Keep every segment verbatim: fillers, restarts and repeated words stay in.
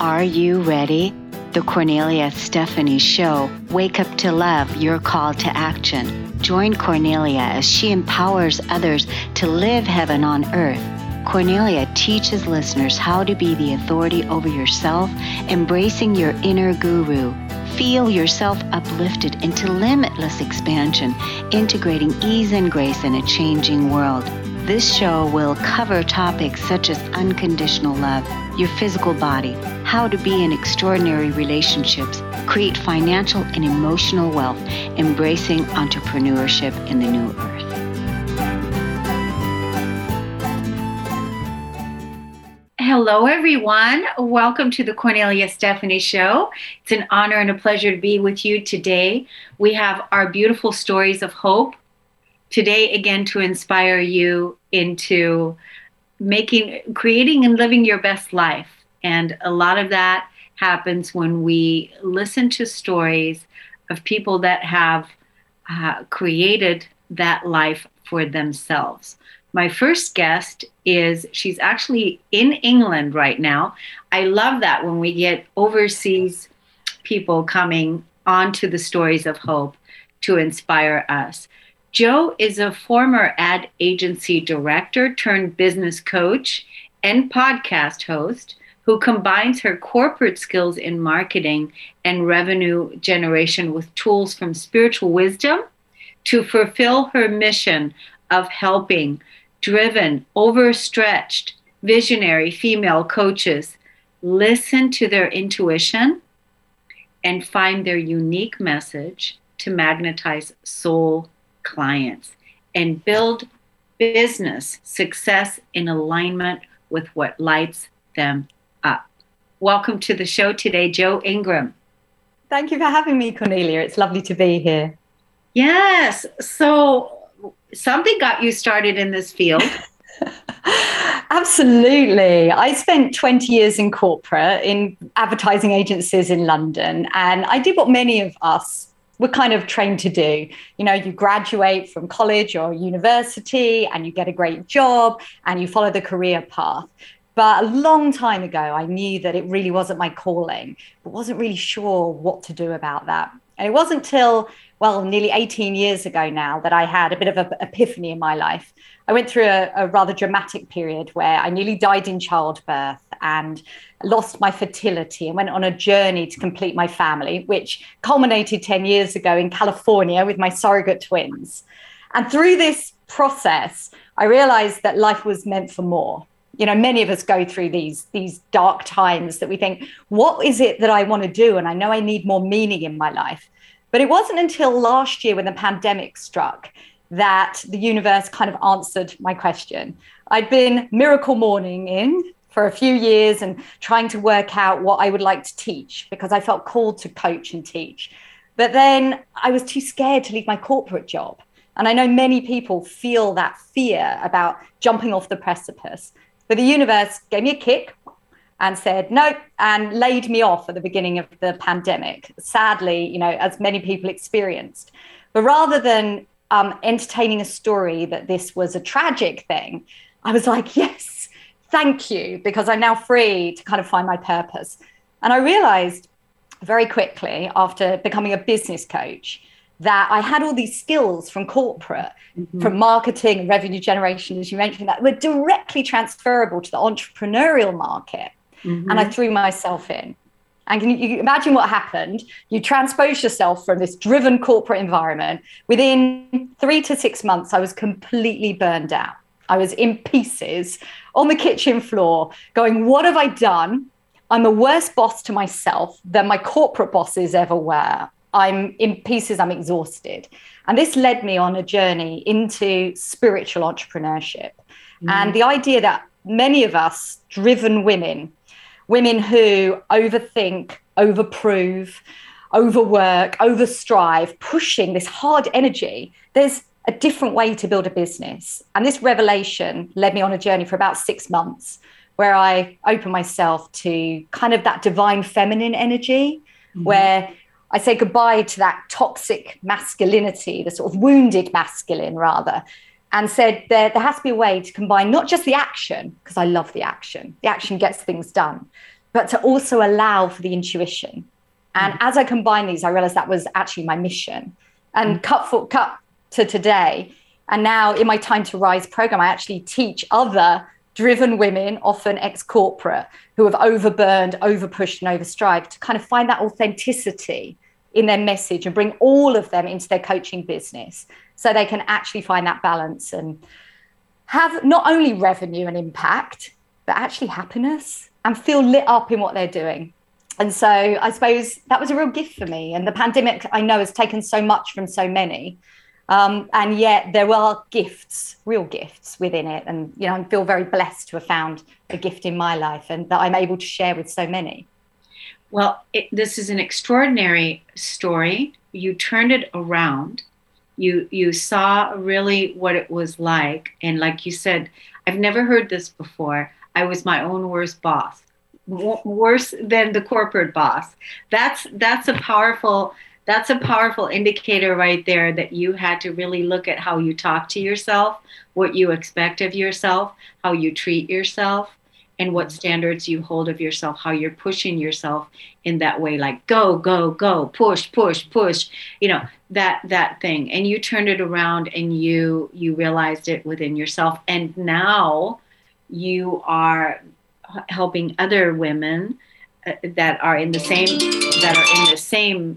Are you ready? The Cornelia Stephanie Show. Wake up to love, your call to action. Join Cornelia as she empowers others to live heaven on earth. Cornelia teaches listeners how to be the authority over yourself, embracing your inner guru. Feel yourself uplifted into limitless expansion, integrating ease and grace in a changing world. This show will cover topics such as unconditional love, your physical body, how to be in extraordinary relationships, create financial and emotional wealth, embracing entrepreneurship in the new earth. Hello, everyone. Welcome to the Cornelia Stephanie Show. It's an honor and a pleasure to be with you today. We have our beautiful stories of hope today, again, to inspire you into making, creating and living your best life. And a lot of that happens when we listen to stories of people that have uh, created that life for themselves. My first guest is, she's actually in England right now. I love that when we get overseas people coming onto the stories of hope to inspire us. Jo is a former ad agency director turned business coach and podcast host who combines her corporate skills in marketing and revenue generation with tools from spiritual wisdom to fulfill her mission of helping driven, overstretched, visionary female coaches listen to their intuition and find their unique message to magnetize soul clients and build business success in alignment with what lights them up. Welcome to the show today, Jo Ingram. Thank you for having me, Cornelia. It's lovely to be here. Yes. So something got you started in this field. Absolutely. I spent twenty years in corporate, in advertising agencies in London, and I did what many of us were kind of trained to do. You know, you graduate from college or university and you get a great job and you follow the career path. But a long time ago, I knew that it really wasn't my calling, but wasn't really sure what to do about that. And it wasn't till, well, nearly eighteen years ago now that I had a bit of an epiphany in my life. I went through a, a rather dramatic period where I nearly died in childbirth and lost my fertility and went on a journey to complete my family, which culminated ten years ago in California with my surrogate twins. And through this process, I realized that life was meant for more. You know, many of us go through these, these dark times that we think, what is it that I want to do? And I know I need more meaning in my life. But it wasn't until last year when the pandemic struck that the universe kind of answered my question. I'd been miracle morning in for a few years and trying to work out what I would like to teach because I felt called to coach and teach. But then I was too scared to leave my corporate job. And I know many people feel that fear about jumping off the precipice. But the universe gave me a kick and said no, and laid me off at the beginning of the pandemic. Sadly, you know, as many people experienced. But rather than um, entertaining a story that this was a tragic thing, I was like, yes, thank you, because I'm now free to kind of find my purpose. And I realized very quickly after becoming a business coach that I had all these skills from corporate, mm-hmm. from marketing and revenue generation, as you mentioned, that were directly transferable to the entrepreneurial market. Mm-hmm. And I threw myself in. And can you imagine what happened? You transpose yourself from this driven corporate environment. Within three to six months, I was completely burned out. I was in pieces on the kitchen floor going, what have I done? I'm the worst boss to myself than my corporate bosses ever were. I'm in pieces, I'm exhausted. And this led me on a journey into spiritual entrepreneurship. Mm. And the idea that many of us driven women, women who overthink, overprove, overwork, overstrive, pushing this hard energy, there's a different way to build a business. And this revelation led me on a journey for about six months where I opened myself to kind of that divine feminine energy, mm. where I say goodbye to that toxic masculinity, the sort of wounded masculine rather, and said there, there has to be a way to combine not just the action, because I love the action, the action gets things done, but to also allow for the intuition. And mm-hmm. as I combined these, I realized that was actually my mission. And mm-hmm. cut for cut to today. And now in my Time to Rise program, I actually teach other driven women, often ex-corporate, who have overburned, overpushed, and overstrived, to kind of find that authenticity in their message and bring all of them into their coaching business so they can actually find that balance and have not only revenue and impact, but actually happiness and feel lit up in what they're doing. And so I suppose that was a real gift for me. And the pandemic, I know, has taken so much from so many. Um, and yet there are gifts, real gifts within it. And, you know, I feel very blessed to have found a gift in my life and that I'm able to share with so many. Well, it, this is an extraordinary story. You turned it around. You you saw really what it was like. And like you said, I've never heard this before. I was my own worst boss, w- worse than the corporate boss. That's that's a powerful That's a powerful indicator right there that you had to really look at how you talk to yourself, what you expect of yourself, how you treat yourself, and what standards you hold of yourself, how you're pushing yourself in that way, like go, go, go, push, push, push, you know, that that thing. And you turned it around and you you realized it within yourself. And now you are helping other women uh, that are in the same that are in the same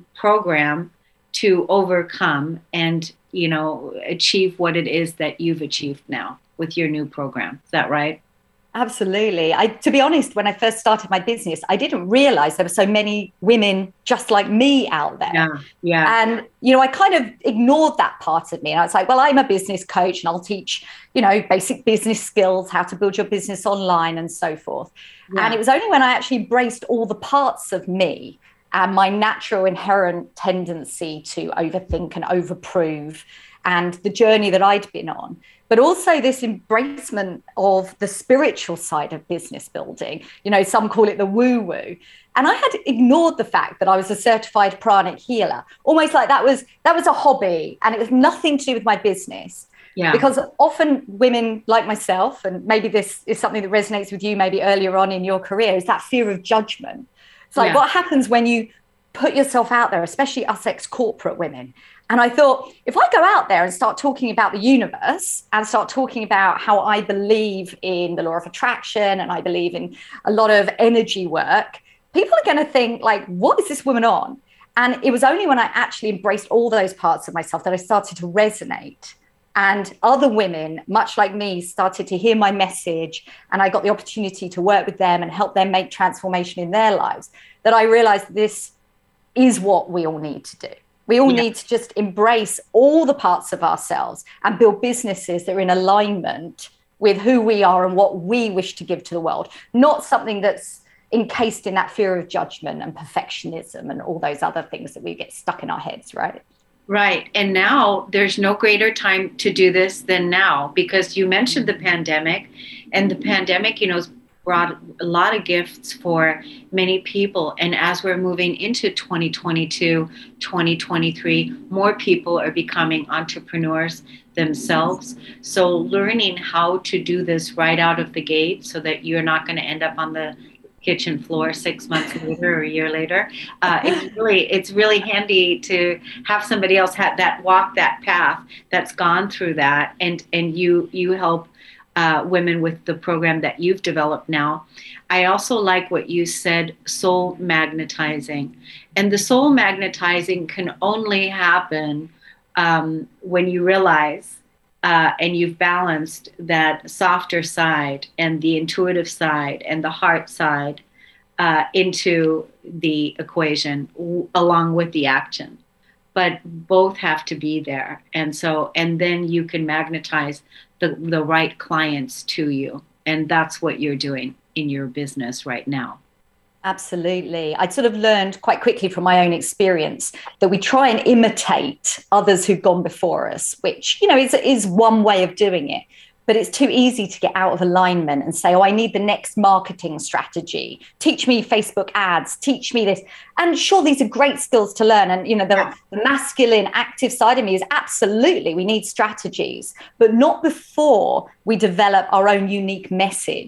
program to overcome and, you know, achieve what it is that you've achieved now with your new program. Is that right? Absolutely. I, to be honest, when I first started my business, I didn't realize there were so many women just like me out there. Yeah, yeah. And, you know, I kind of ignored that part of me. And I was like, well, I'm a business coach and I'll teach, you know, basic business skills, how to build your business online and so forth. Yeah. And it was only when I actually embraced all the parts of me and my natural inherent tendency to overthink and overprove and the journey that I'd been on, but also this embracement of the spiritual side of business building. You know, some call it the woo-woo. And I had ignored the fact that I was a certified pranic healer, almost like that was that was a hobby and it was nothing to do with my business. Yeah. Because often women like myself, and maybe this is something that resonates with you maybe earlier on in your career, is that fear of judgment. It's like, yeah. What happens when you put yourself out there, especially us ex-corporate women? And I thought, if I go out there and start talking about the universe and start talking about how I believe in the law of attraction and I believe in a lot of energy work, people are going to think like, what is this woman on? And it was only when I actually embraced all those parts of myself that I started to resonate. And other women, much like me, started to hear my message, and I got the opportunity to work with them and help them make transformation in their lives, that I realized this is what we all need to do. We all yeah. need to just embrace all the parts of ourselves and build businesses that are in alignment with who we are and what we wish to give to the world, not something that's encased in that fear of judgment and perfectionism and all those other things that we get stuck in our heads, right? Right. And now there's no greater time to do this than now, because you mentioned the pandemic, and the pandemic, you know, has brought a lot of gifts for many people. And as we're moving into twenty twenty-two, twenty twenty-three, more people are becoming entrepreneurs themselves. So learning how to do this right out of the gate so that you're not going to end up on the kitchen floor six months later or a year later. Uh, it's really it's really handy to have somebody else have that walk that path that's gone through that, and and you you help uh, women with the program that you've developed now. I also like what you said, soul magnetizing, and the soul magnetizing can only happen um, when you realize. Uh, and you've balanced that softer side and the intuitive side and the heart side uh, into the equation w- along with the action. But both have to be there. And so, and then you can magnetize the, the right clients to you. And that's what you're doing in your business right now. Absolutely. I'd sort of learned quite quickly from my own experience that we try and imitate others who've gone before us, which, you know, is, is one way of doing it. But it's too easy to get out of alignment and say, oh, I need the next marketing strategy. Teach me Facebook ads. Teach me this. And sure, these are great skills to learn. And, you know, the, yeah. the masculine active side of me is absolutely, we need strategies, but not before we develop our own unique message.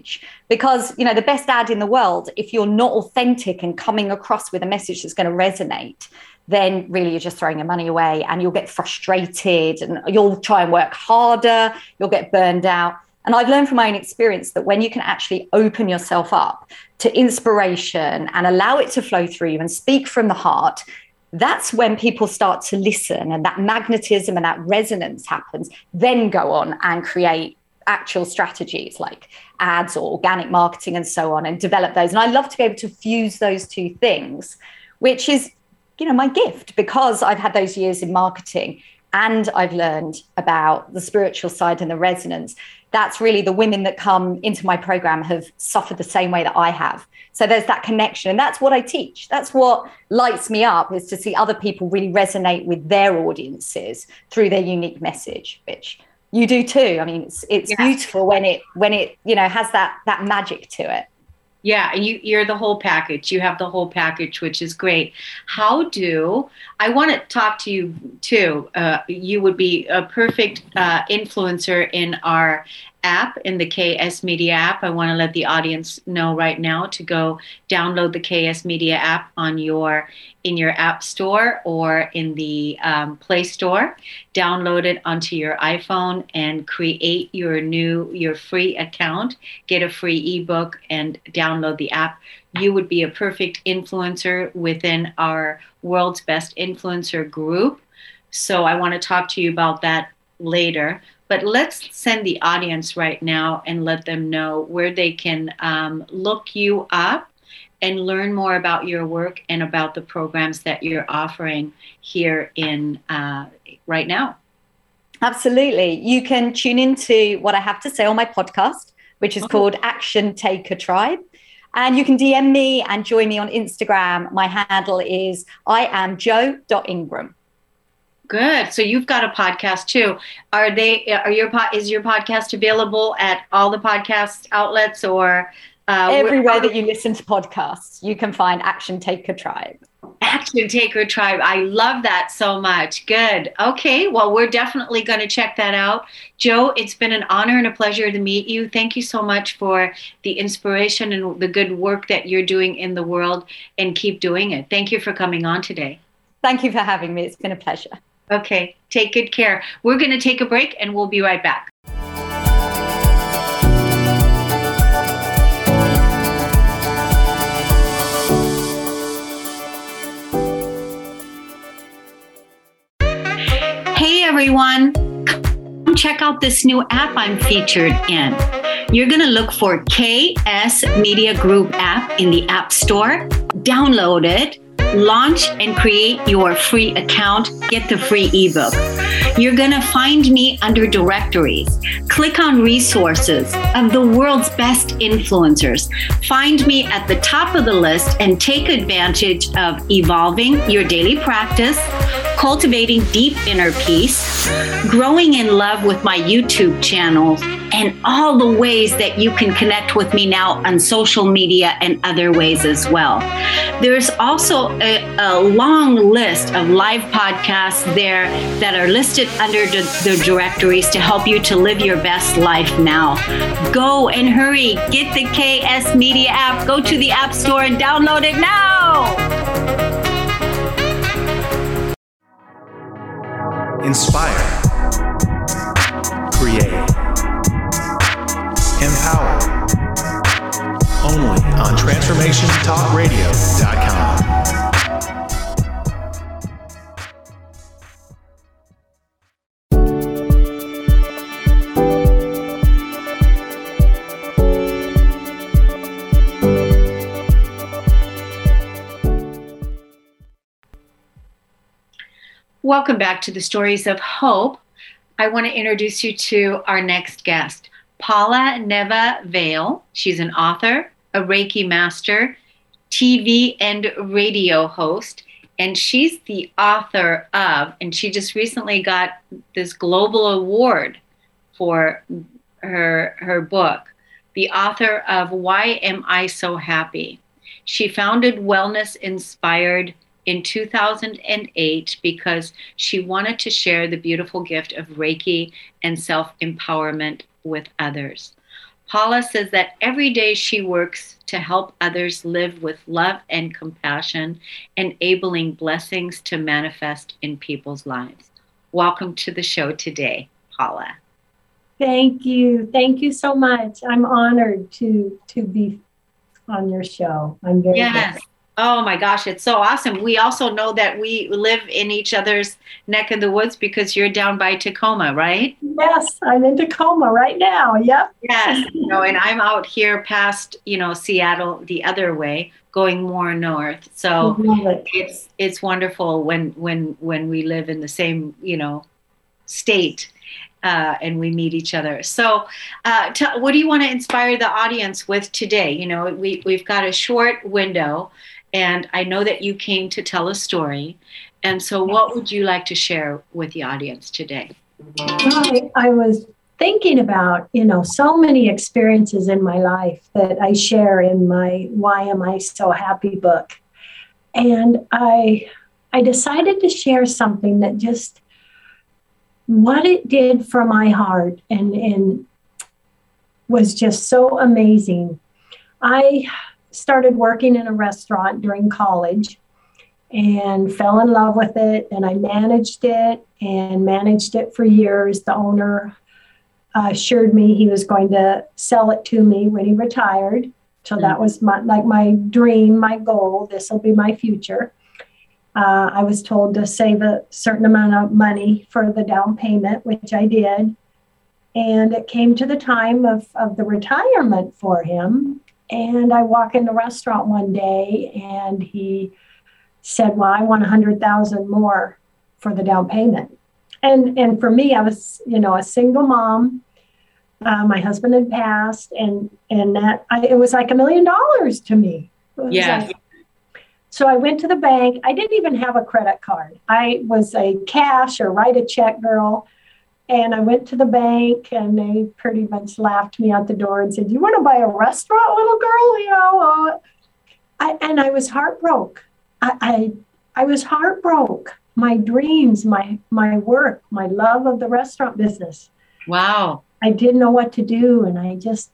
Because, you know, the best ad in the world, if you're not authentic and coming across with a message that's going to resonate, then really you're just throwing your money away, and you'll get frustrated and you'll try and work harder, you'll get burned out. And I've learned from my own experience that when you can actually open yourself up to inspiration and allow it to flow through you and speak from the heart, that's when people start to listen, and that magnetism and that resonance happens. Then go on and create actual strategies like ads or organic marketing and so on, and develop those. And I love to be able to fuse those two things, which is, you know, my gift, because I've had those years in marketing and I've learned about the spiritual side and the resonance. That's really the women that come into my program have suffered the same way that I have. So there's that connection, and that's what I teach. That's what lights me up, is to see other people really resonate with their audiences through their unique message, which you do too. I mean, it's it's yeah. beautiful when it when it you know has that that magic to it. Yeah, you, you're the whole package. You have the whole package, which is great. How do, I want to talk to you too. Uh, you would be a perfect uh, influencer in our app, in the K S Media app. I want to let the audience know right now to go download the K S Media app on your in your app store or in the um, Play Store. Download it onto your iPhone and create your new your free account. Get a free ebook and download the app. You would be a perfect influencer within our World's Best Influencer group. So I want to talk to you about that later. But let's send the audience right now and let them know where they can um, look you up and learn more about your work and about the programs that you're offering here in uh, right now. Absolutely. You can tune into what I have to say on my podcast, which is oh. called Action Taker Tribe. And you can D M me and join me on Instagram. My handle is I am jo dot ingram. Good. So you've got a podcast too. Are they? Are your is your podcast available at all the podcast outlets, or uh, everywhere that you listen to podcasts? You can find Action Taker Tribe. Action Taker Tribe. I love that so much. Good. Okay. Well, we're definitely going to check that out. Jo, it's been an honor and a pleasure to meet you. Thank you so much for the inspiration and the good work that you're doing in the world, and keep doing it. Thank you for coming on today. Thank you for having me. It's been a pleasure. Okay, take good care. We're going to take a break and we'll be right back. Hey everyone, come check out this new app I'm featured in. You're going to look for K S Media Group app in the App Store. Download it. Launch and create your free account. Get the free ebook. You're going to find me under directories. Click on resources of the world's best influencers. Find me at the top of the list and take advantage of evolving your daily practice, cultivating deep inner peace, growing in love with my YouTube channel, and all the ways that you can connect with me now on social media and other ways as well. There's also a, a long list of live podcasts there that are listed under the, the directories to help you to live your best life now. Go and hurry, get the K S Media app, go to the App Store and download it now. Inspire, create, empower. Only on transformation talk radio dot com. Welcome back to the Stories of Hope. I want to introduce you to our next guest, Paula Neva Vale. She's an author, a Reiki master, T V and radio host, and she's the author of, and she just recently got this global award for her, her book, the author of Why Am I So Happy? She founded Wellness Inspired in two thousand eight because she wanted to share the beautiful gift of Reiki and self-empowerment with others. Paula says that every day she works to help others live with love and compassion, enabling blessings to manifest in people's lives. Welcome to the show today, Paula. Thank you. Thank you so much. I'm honored to to be on your show. I'm very Yes. grateful. Oh my gosh, it's so awesome. We also know that we live in each other's neck of the woods because you're down by Tacoma, right? Yes, I'm in Tacoma right now. Yep. Yes. You know, and I'm out here past, you know, Seattle the other way, going more north. So Love it. it's it's wonderful when when when we live in the same, you know, state. Uh, and we meet each other. So uh, t- what do you want to inspire the audience with today? You know, we, we've got a short window, and I know that you came to tell a story. And so what would you like to share with the audience today? I, I was thinking about, you know, so many experiences in my life that I share in my Why Am I So Happy book. And I I decided to share something that just what it did for my heart and, and was just so amazing. I started working in a restaurant during college and fell in love with it, and I managed it and managed it for years. The owner uh, assured me he was going to sell it to me when he retired. So that was my, like my dream, my goal. This will be my future. Uh, I was told to save a certain amount of money for the down payment, which I did. And it came to the time of, of the retirement for him. And I walk in the restaurant one day and he said, well, I want one hundred thousand dollars more for the down payment. And and for me, I was, you know, a single mom. Uh, my husband had passed, and and that I, it was like a million dollars to me. Yeah. Like, so I went to the bank. I didn't even have a credit card. I was a cash or write a check girl. And I went to the bank, and they pretty much laughed me out the door and said, you want to buy a restaurant, little girl? You know, uh, I, and I was heartbroken. I, I I was heartbroken. My dreams, my my work, my love of the restaurant business. Wow. I didn't know what to do. And I just,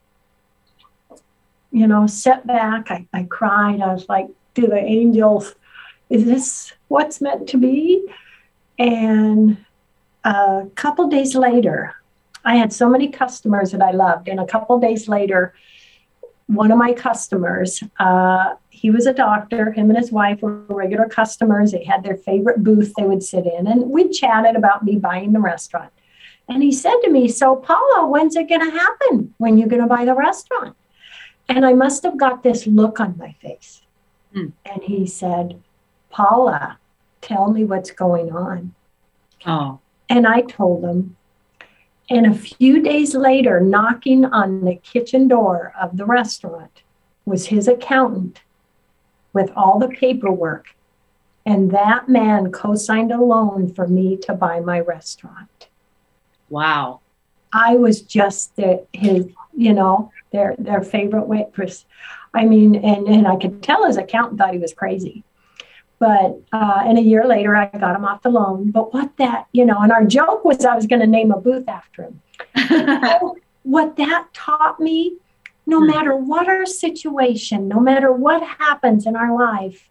you know, sat back. I, I cried. I was like, to the angels, is this what's meant to be? And a couple days later, I had so many customers that I loved. And a couple days later, one of my customers, uh, he was a doctor. Him and his wife were regular customers. They had their favorite booth they would sit in. And we chatted about me buying the restaurant. And he said to me, so Paula, when's it going to happen? When you're going to buy the restaurant? And I must have got this look on my face. Mm. And he said, Paula, tell me what's going on. Oh. And I told him. And a few days later, knocking on the kitchen door of the restaurant was his accountant with all the paperwork. And that man co-signed a loan for me to buy my restaurant. Wow. I was just the, his, you know, their their favorite waitress. I mean, and, and I could tell his accountant thought he was crazy. But, uh, and a year later, I got him off the loan. But what that, you know, and our joke was I was going to name a booth after him. So what that taught me, no matter what our situation, no matter what happens in our life,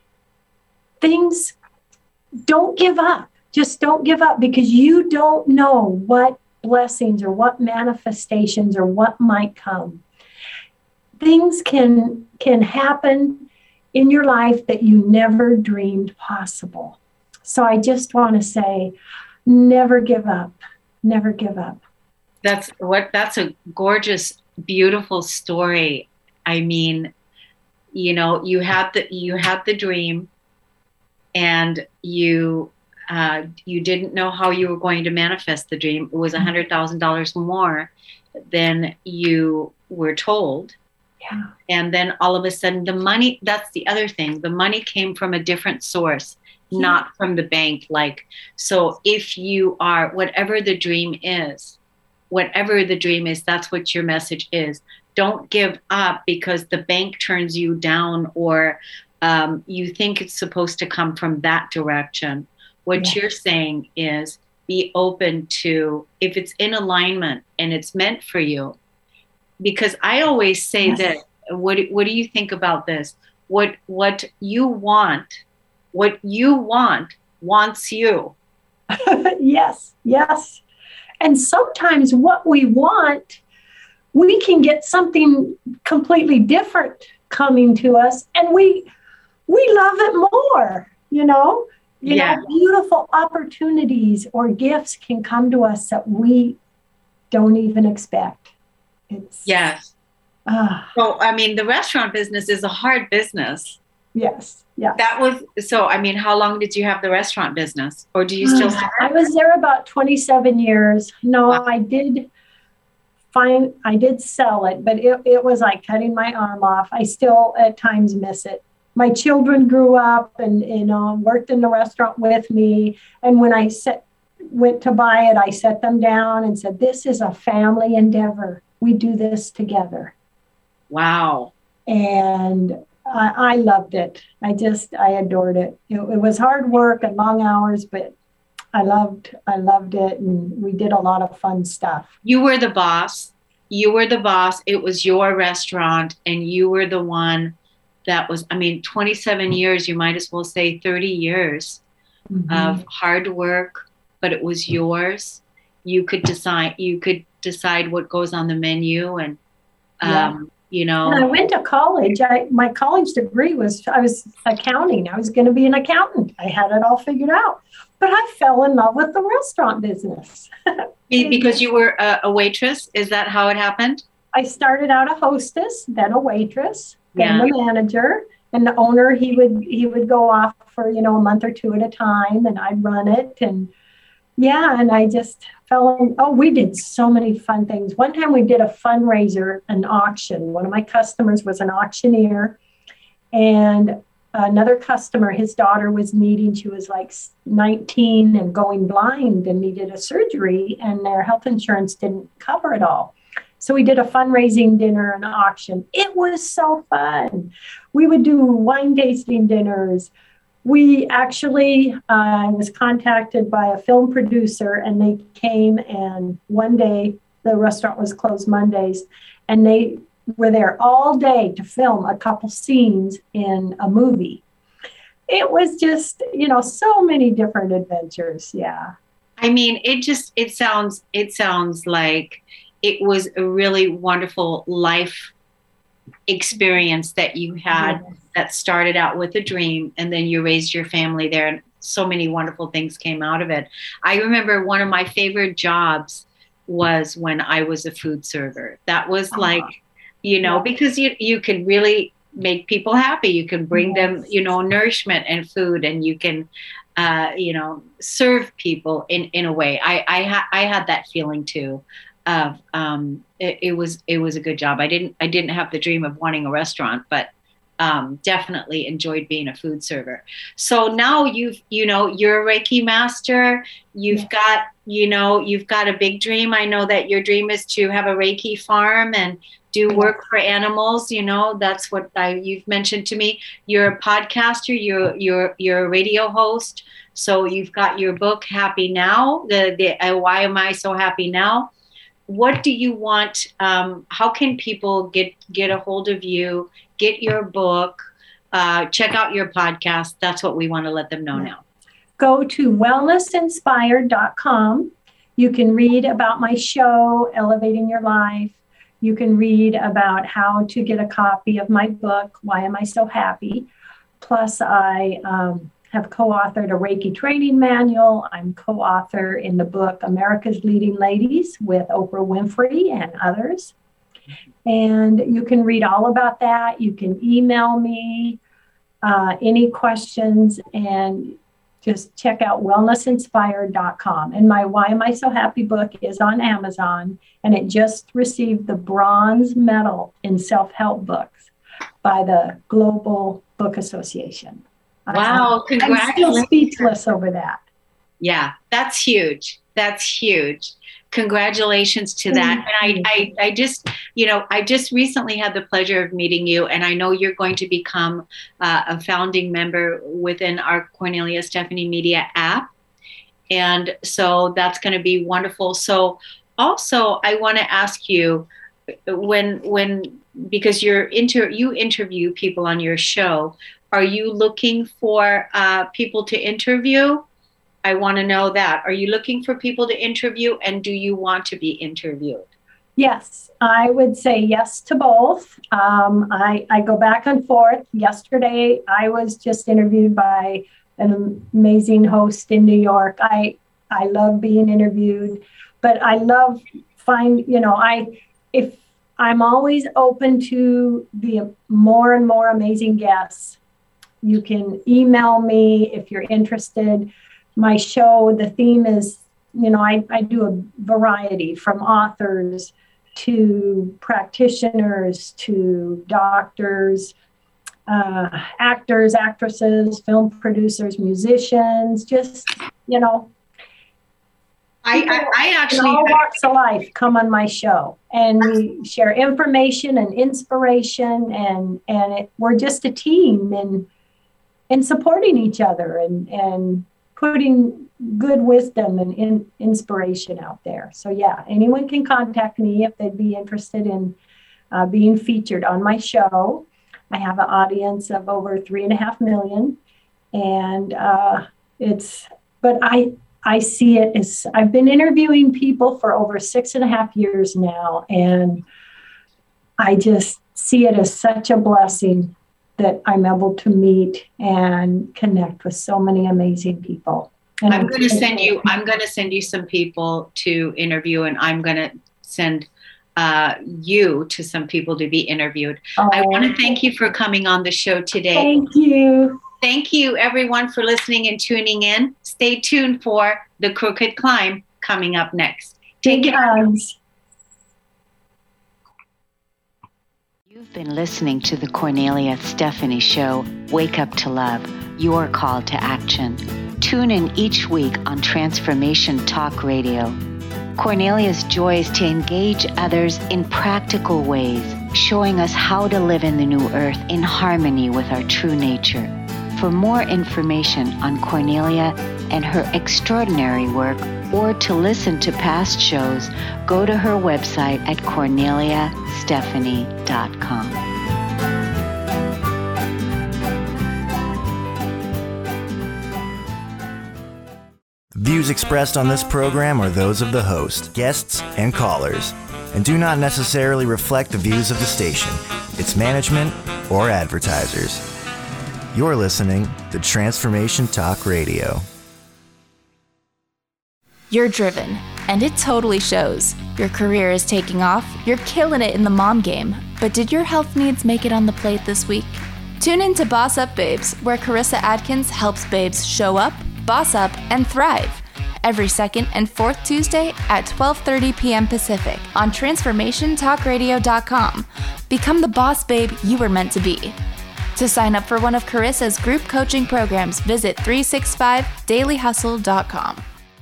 things, don't give up. Just don't give up, because you don't know what blessings or what manifestations or what might come. Things can can happen in your life that you never dreamed possible. So I just want to say, never give up. Never give up. That's what that's a gorgeous, beautiful story. I mean, you know, you had the you had the dream, and you uh, you didn't know how you were going to manifest the dream. It was a hundred thousand dollars more than you were told. Yeah. And then all of a sudden the money, that's the other thing. The money came from a different source, yeah. not from the bank. Like, so if you are, whatever the dream is, whatever the dream is, that's what your message is. Don't give up because the bank turns you down, or um, you think it's supposed to come from that direction. What yeah. you're saying is be open to, if it's in alignment and it's meant for you, because I always say Yes. that, what, what do you think about this? What, what you want, what you want wants you. Yes, yes. And sometimes what we want, we can get something completely different coming to us, and we we love it more, you know? You Yeah. know, beautiful opportunities or gifts can come to us that we don't even expect. It's Yes. ah, So, I mean, the restaurant business is a hard business. yes, yes. That was, so, I mean, how long did you have the restaunt business, or do you still have I it? was there about twenty-seven years. No, Wow. I did find, I did sell it, but it, it was like cutting my arm off. I still at times miss it. My children grew up and, you know, worked in the restaurant with me. And when I set, went to buy it, I set them down and said, this is a family endeavor. We do this together. Wow. And I, I loved it. I just, I adored it. it. It was hard work and long hours, but I loved, I loved it. And we did a lot of fun stuff. You were the boss. You were the boss. It was your restaurant, and you were the one that was, I mean, twenty-seven years, you might as well say thirty years Mm-hmm. of hard work, but it was yours. You could decide, you could decide what goes on the menu, and, um, you know. And I went to college. I, my college degree was, I was accounting. I was going to be an accountant. I had it all figured out. But I fell in love with the restaurant business. Be- because you were a, a waitress. Is that how it happened? I started out a hostess, then a waitress, then Yeah. the manager. And the owner, he would he would go off for, you know, a month or two at a time, and I'd run it. And yeah, and I just fell in. Oh, we did so many fun things. One time we did a fundraiser, an auction. One of my customers was an auctioneer, and another customer, his daughter was needing, she was like nineteen and going blind and needed a surgery, and their health insurance didn't cover it all. So we did a fundraising dinner and auction. It was so fun. We would do wine tasting dinners. We actually, I uh, was contacted by a film producer, and they came, and one day the restaurant was closed Mondays, and they were there all day to film a couple scenes in a movie. It was just, you know, so many different adventures. Yeah. I mean, it just, it sounds, it sounds like it was a really wonderful life experience that you had, Yes. that started out with a dream, and then you raised your family there, and so many wonderful things came out of it. I remember one of my favorite jobs was when I was a food server. That was like, you know, Yeah. because you, you can really make people happy. You can bring them, Yes. you know, nourishment and food, and you can, uh, you know, serve people in, in a way. I, I, ha- I had that feeling too. Of um, it, it was it was a good job. I didn't I didn't have the dream of wanting a restaurant, but um, definitely enjoyed being a food server. So now you've you know you're a Reiki master. You've Yeah. got you know you've got a big dream. I know that your dream is to have a Reiki farm and do Yeah. work for animals. You know that's what I, you've mentioned to me. You're a podcaster. You're you're you're a radio host. So you've got your book Happy Now. The the uh, Why Am I So Happy Now? What do you want? Um, how can people get get a hold of you, get your book, uh, check out your podcast? That's what we want to let them know now. Go to wellness inspired dot com. You can read about my show, Elevating Your Life. You can read about how to get a copy of my book, Why Am I So Happy? Plus, I um, have co-authored a Reiki training manual. I'm co-author in the book America's Leading Ladies with Oprah Winfrey and others. And you can read all about that. You can email me uh, any questions, and just check out wellness inspired dot com. And my Why Am I So Happy book is on Amazon, and it just received the bronze medal in self-help books by the Global Book Association. Wow, I'm still congratulations. speechless over that. Yeah, that's huge. That's huge. Congratulations to that. And I, I, I just, you know, I just recently had the pleasure of meeting you, and I know you're going to become uh, a founding member within our Cornelia Stephanie Media app. And so that's going to be wonderful. So also, I want to ask you, when when because you're inter you interview people on your show, are you looking for uh, people to interview? I want to know that. Are you looking for people to interview, and do you want to be interviewed? Yes, I would say yes to both. Um, I, I go back and forth. Yesterday, I was just interviewed by an amazing host in New York. I I love being interviewed, but I love find you know I if I'm always open to the more and more amazing guests. You can email me if you're interested. My show, the theme is, you know, I, I do a variety from authors to practitioners to doctors, uh, actors, actresses, film producers, musicians, just, you know. I, I, I actually. In all walks of life come on my show, and we share information and inspiration, and, and it, we're just a team and, and supporting each other and, and putting good wisdom and in, inspiration out there. So yeah, anyone can contact me if they'd be interested in uh, being featured on my show. I have an audience of over three and a half million, and uh, it's. But I I see it as I've been interviewing people for over six and a half years now, and I just see it as such a blessing that I'm able to meet and connect with so many amazing people. And I'm going to send you, I'm going to send you some people to interview, and I'm going to send uh, you to some people to be interviewed. Oh, I want to thank you for coming on the show today. Thank you. Thank you everyone for listening and tuning in. Stay tuned for The Crooked Climb coming up next. Take care. You've been listening to the Cornelia Stephanie Show, Wake Up to Love, your call to action. Tune in each week on Transformation Talk Radio. Cornelia's joy is to engage others in practical ways, showing us how to live in the new earth in harmony with our true nature. For more information on Cornelia and her extraordinary work, or to listen to past shows, go to her website at cornelia stephanie dot com. Views expressed on this program are those of the host, guests, and callers, and do not necessarily reflect the views of the station, its management, or advertisers. You're listening to Transformation Talk Radio. You're driven, and it totally shows. Your career is taking off, you're killing it in the mom game, but did your health needs make it on the plate this week? Tune in to Boss Up Babes, where Carissa Adkins helps babes show up, boss up, and thrive. Every second and fourth Tuesday at twelve thirty p.m. Pacific on transformation talk radio dot com. Become the boss babe you were meant to be. To sign up for one of Carissa's group coaching programs, visit three sixty-five daily hustle dot com.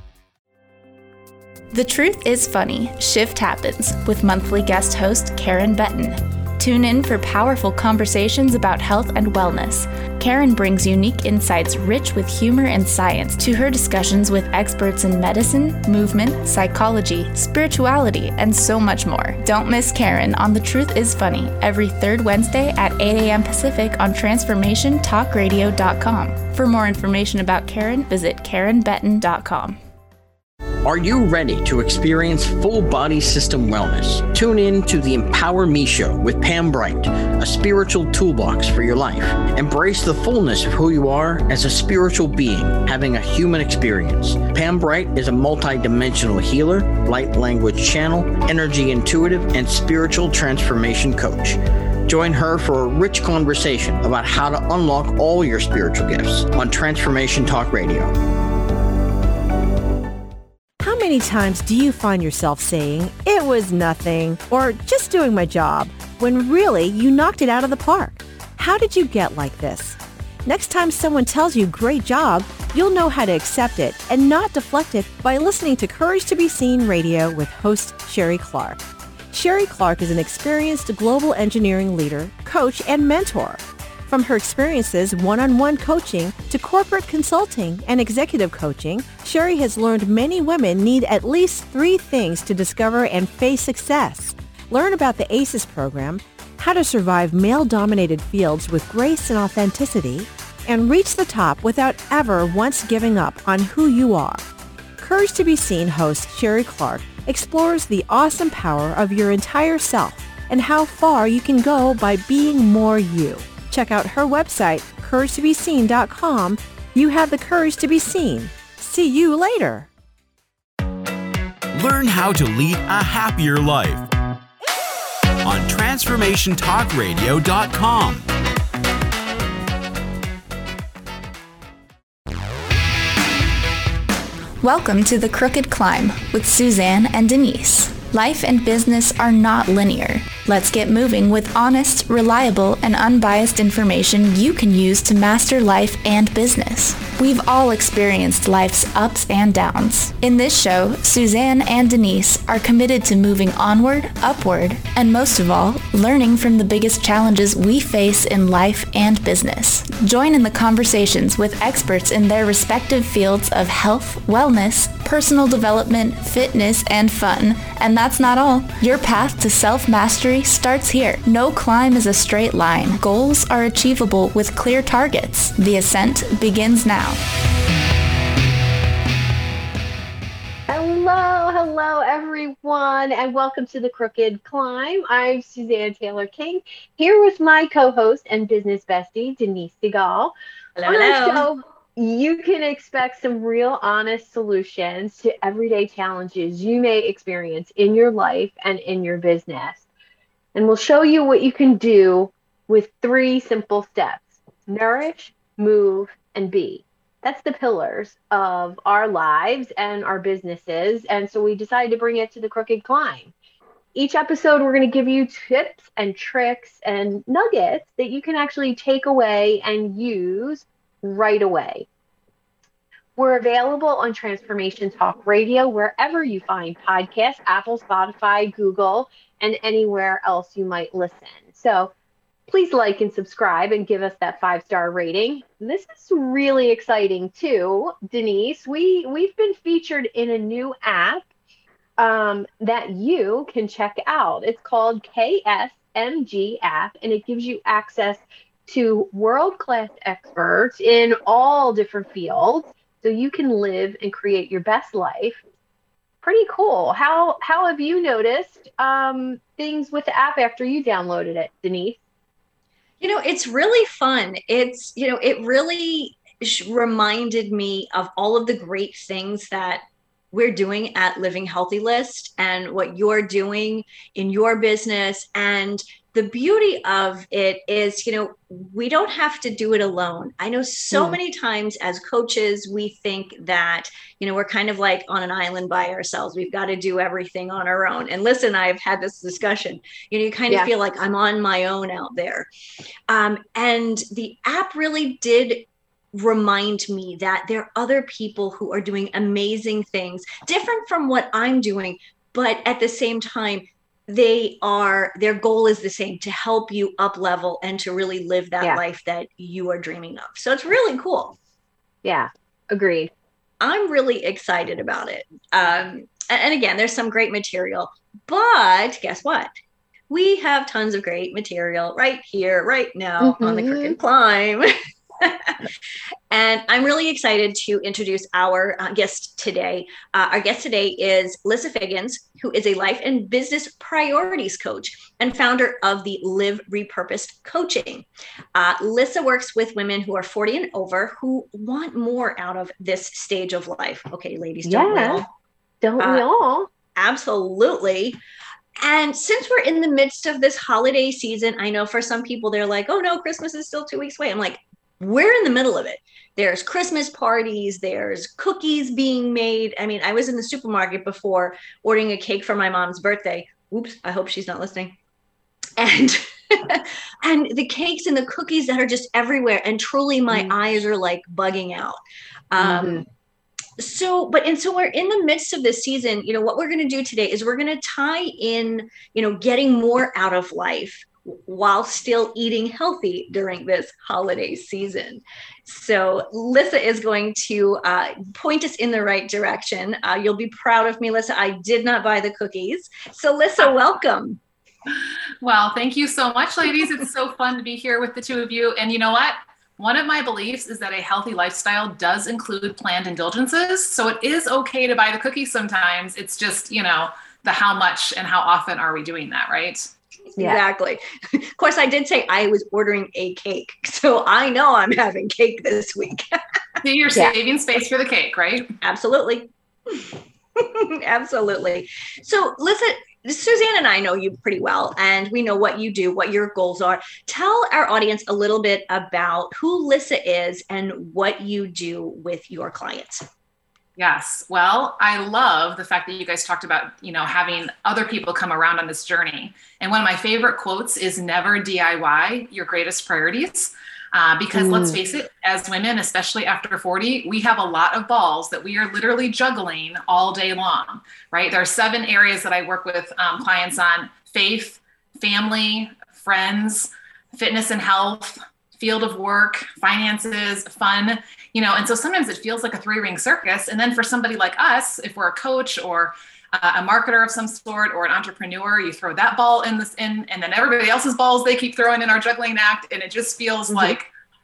The Truth is Funny, Shift Happens with monthly guest host Karen Betton. Tune in for powerful conversations about health and wellness. Karen brings unique insights rich with humor and science to her discussions with experts in medicine, movement, psychology, spirituality, and so much more. Don't miss Karen on The Truth is Funny every third Wednesday at eight a.m. Pacific on transformation talk radio dot com. For more information about Karen, visit karen betton dot com. Are you ready to experience full body system wellness? Tune in to the Empower Me Show with Pam Bright, a spiritual toolbox for your life. Embrace the fullness of who you are as a spiritual being, having a human experience. Pam Bright is a multi-dimensional healer, light language channel, energy intuitive, and spiritual transformation coach. Join her for a rich conversation about how to unlock all your spiritual gifts on Transformation Talk Radio. How many times do you find yourself saying, "It was nothing," or "just doing my job," when really you knocked it out of the park? How did you get like this? Next time someone tells you "great job," you'll know how to accept it and not deflect it by listening to Courage to Be Seen Radio with host Sherry Clark. Sherry Clark is an experienced global engineering leader, coach, and mentor. From her experiences one-on-one coaching to corporate consulting and executive coaching, Sherry has learned many women need at least three things to discover and face success: Learn about the ACES program, how to survive male-dominated fields with grace and authenticity, and reach the top without ever once giving up on who you are. Courage to Be Seen host Sherry Clark explores the awesome power of your entire self and how far you can go by being more you. Check out her website, courage to be seen dot com. You have the courage to be seen. See you later. Learn how to lead a happier life on transformation talk radio dot com. Welcome to The Crooked Climb with Suzanne and Denise. Life and business are not linear. Let's get moving with honest, reliable, and unbiased information you can use to master life and business. We've all experienced life's ups and downs. In this show, Suzanne and Denise are committed to moving onward, upward, and most of all, learning from the biggest challenges we face in life and business. Join in the conversations with experts in their respective fields of health, wellness, personal development, fitness, and fun. And that's not all. Your path to self-mastery starts here. No climb is a straight line. Goals are achievable with clear targets. The ascent begins now. Hello, hello everyone, and welcome to The Crooked Climb. I'm Suzanne Taylor King, here with my co-host and business bestie, Denise Segal. Hello, On hello. our show, you can expect some real honest solutions to everyday challenges you may experience in your life and in your business. And we'll show you what you can do with three simple steps: nourish, move, and be. That's the pillars of our lives and our businesses. And so we decided to bring it to The Crooked Climb. Each episode, we're going to give you tips and tricks and nuggets that you can actually take away and use right away. We're available on Transformation Talk Radio, wherever you find podcasts, Apple, Spotify, Google, and anywhere else you might listen. So please like and subscribe and give us that five-star rating. This is really exciting too, Denise. We, we've been featured in a new app um, that you can check out. It's called K S M G app, and it gives you access to world-class experts in all different fields, so you can live and create your best life. Pretty cool. How how have you noticed um, things with the app after you downloaded it, Denise? You know, it's really fun. It's, you know, it really reminded me of all of the great things that we're doing at Living Healthy List and what you're doing in your business. And the beauty of it is, you know, we don't have to do it alone. I know so mm. many times as coaches, we think that, you know, we're kind of like on an island by ourselves. We've got to do everything on our own. And listen, I've had this discussion, you know, you kind of yeah. feel like I'm on my own out there. Um, and the app really did remind me that there are other people who are doing amazing things, different from what I'm doing, but at the same time, they are, their goal is the same, to help you up level and to really live that yeah. life that you are dreaming of. So it's really cool. Yeah, agreed. I'm really excited about it. Um, and again, there's some great material, but guess what? We have tons of great material right here, right now mm-hmm. on the Crooked Climb. And I'm really excited to introduce our uh, guest today. Uh, our guest today is Lissa Figgins, who is a life and business priorities coach and founder of the Live Repurposed Coaching. Uh, Lissa works with women who are forty and over who want more out of this stage of life. Okay, ladies, don't yeah. we all? Don't we uh, all? Absolutely. And since we're in the midst of this holiday season, I know for some people, they're like, oh no, Christmas is still two weeks away. I'm like, we're in the middle of it. There's Christmas parties, there's cookies being made. I mean, I was in the supermarket before ordering a cake for my mom's birthday. Oops, I hope she's not listening. And and the cakes and the cookies that are just everywhere. And truly my mm. eyes are like bugging out. Um, mm-hmm. So, but, and so we're in the midst of this season. You know, what we're going to do today is we're going to tie in, you know, getting more out of life while still eating healthy during this holiday season. So Lissa is going to uh, point us in the right direction. Uh, you'll be proud of me, Lissa. I did not buy the cookies. So Lissa, welcome. Well, thank you so much, ladies. It's so fun to be here with the two of you. And you know what? One of my beliefs is that a healthy lifestyle does include planned indulgences. So it is okay to buy the cookies sometimes. It's just, you know, the how much and how often are we doing that, right? Yeah. Exactly. Of course, I did say I was ordering a cake. So I know I'm having cake this week. So you're yeah. saving space for the cake, right? Absolutely. Absolutely. So listen, Suzanne and I know you pretty well, and we know what you do, what your goals are. Tell our audience a little bit about who Lissa is and what you do with your clients. Yes. Well, I love the fact that you guys talked about, you know, having other people come around on this journey. And one of my favorite quotes is never D I Y your greatest priorities. Uh, because mm. let's face it, as women, especially after forty, we have a lot of balls that we are literally juggling all day long, right? There are seven areas that I work with um, clients on: faith, family, friends, fitness and health, field of work, finances, fun, you know, and so sometimes it feels like a three ring circus. And then for somebody like us, if we're a coach or uh, a marketer of some sort or an entrepreneur, you throw that ball in this in, and then everybody else's balls, they keep throwing in our juggling act. And it just feels mm-hmm. like,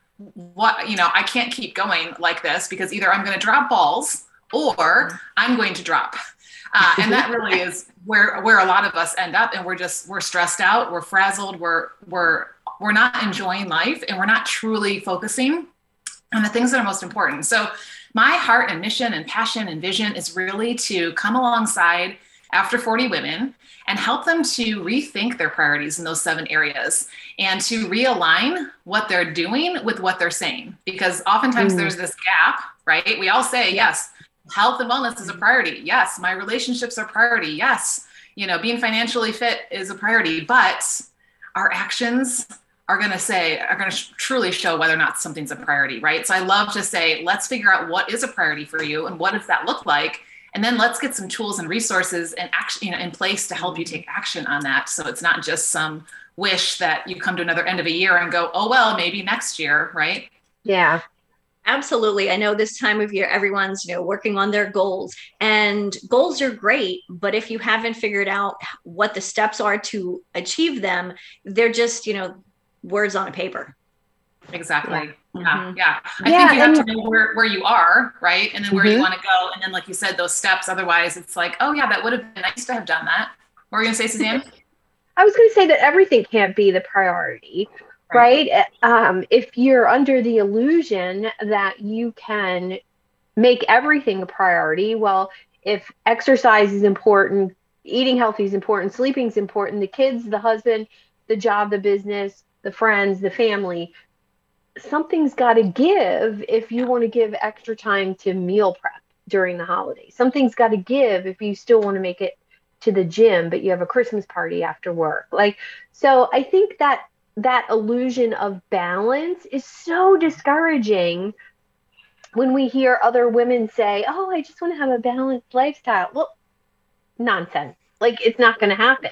what, you know, I can't keep going like this because either I'm going to drop balls or I'm going to drop. Uh, and that really is where, where a lot of us end up. And we're just, we're stressed out, we're frazzled, we're, we're, we're not enjoying life, and we're not truly focusing on the things that are most important. So my heart and mission and passion and vision is really to come alongside after forty women and help them to rethink their priorities in those seven areas and to realign what they're doing with what they're saying. Because oftentimes mm. there's this gap, right? We all say, yes, health and wellness is a priority. Yes, my relationships are a priority. Yes, you know, being financially fit is a priority, but our actions are going to say, are going to sh- truly show whether or not something's a priority, right? So I love to say, let's figure out what is a priority for you and what does that look like? And then let's get some tools and resources and action, you know, in place to help you take action on that. So it's not just some wish that you come to another end of a year and go, oh, well, maybe next year, right? Yeah. Absolutely. I know this time of year, everyone's, you know, working on their goals, and goals are great. But if you haven't figured out what the steps are to achieve them, they're just, you know, words on a paper. Exactly. Yeah. Yeah. Mm-hmm. yeah. I yeah, think you have and- to know where, where you are, right? And then where Mm-hmm. you want to go. And then, like you said, those steps, otherwise it's like, oh yeah, that would have been nice to have done that. What were you going to say, Suzanne? I was going to say that everything can't be the priority, right? right? Um, if you're under the illusion that you can make everything a priority, well, if exercise is important, eating healthy is important, sleeping is important, the kids, the husband, the job, the business, the friends, the family, something's got to give if you want to give extra time to meal prep during the holidays. Something's got to give if you still want to make it to the gym, but you have a Christmas party after work. Like, so I think that that illusion of balance is so discouraging when we hear other women say, oh, I just want to have a balanced lifestyle. Well, nonsense. Like, it's not going to happen.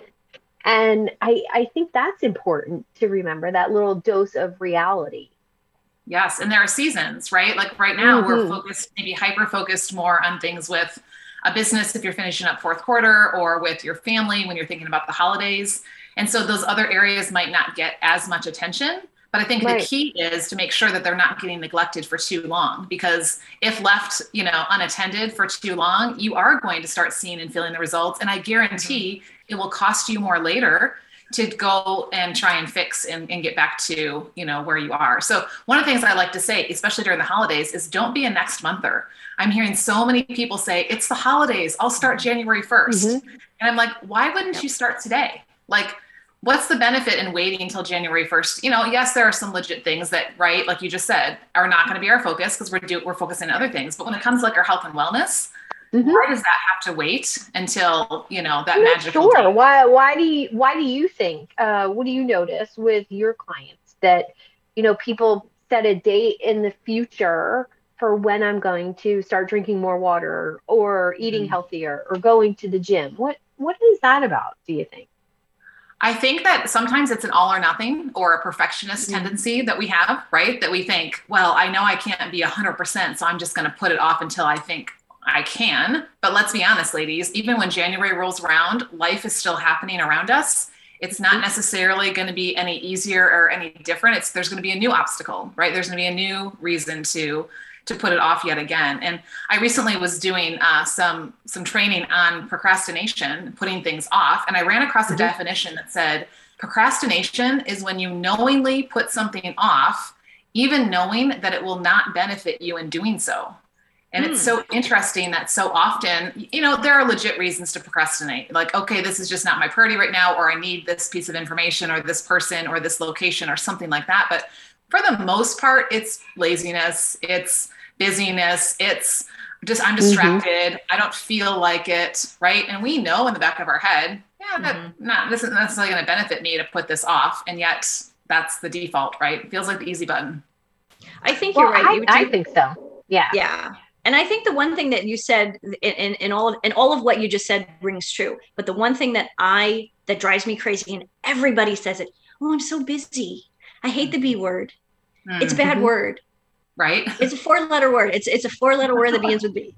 And I, I think that's important to remember, that little dose of reality. Yes. And there are seasons, right? Like right now Mm-hmm. we're focused, maybe hyper focused more on things with a business if you're finishing up fourth quarter, or with your family when you're thinking about the holidays. And so those other areas might not get as much attention. But I think Right. the key is to make sure that they're not getting neglected for too long, because if left, you know, unattended for too long, you are going to start seeing and feeling the results. And I guarantee mm-hmm. it will cost you more later to go and try and fix and, and get back to, you know, where you are. So one of the things I like to say, especially during the holidays, is don't be a next monther. I'm hearing so many people say, it's the holidays, I'll start January first. Mm-hmm. And I'm like, why wouldn't you start today? Like, what's the benefit in waiting until January first? You know, yes, there are some legit things that, right, like you just said, are not going to be our focus because we're do, we're focusing on other things. But when it comes to like our health and wellness, mm-hmm. why does that have to wait until, you know, that I'm not magical sure. day? Why, why do you, why do you think, uh, what do you notice with your clients that, you know, people set a date in the future for when I'm going to start drinking more water or eating mm-hmm. healthier or going to the gym? What, what is that about, do you think? I think that sometimes it's an all or nothing or a perfectionist mm-hmm. tendency that we have, right? That we think, well, I know I can't be one hundred percent, so I'm just going to put it off until I think I can. But let's be honest, ladies, even when January rolls around, life is still happening around us. It's not necessarily going to be any easier or any different. It's there's going to be a new obstacle, right? There's going to be a new reason to to put it off yet again. And I recently was doing uh, some some training on procrastination, putting things off, and I ran across a mm-hmm. definition that said procrastination is when you knowingly put something off, even knowing that it will not benefit you in doing so. And mm. it's so interesting that so often, you know, there are legit reasons to procrastinate. Like, okay, this is just not my priority right now, or I need this piece of information or this person or this location or something like that. But for the most part, it's laziness, it's busyness, it's just, I'm distracted. Mm-hmm. I don't feel like it, right? And we know in the back of our head, yeah, that mm-hmm. not, this isn't necessarily going to benefit me to put this off. And yet that's the default, right? It feels like the easy button. I think well, you're right. I, You I think so. Yeah. Yeah. And I think the one thing that you said in, in, in all of, and all of what you just said rings true. But the one thing that I, that drives me crazy, and everybody says it, oh, I'm so busy. I hate the B word. Mm-hmm. It's a bad word. Right. It's a four letter word. It's, it's a four letter word that begins with B.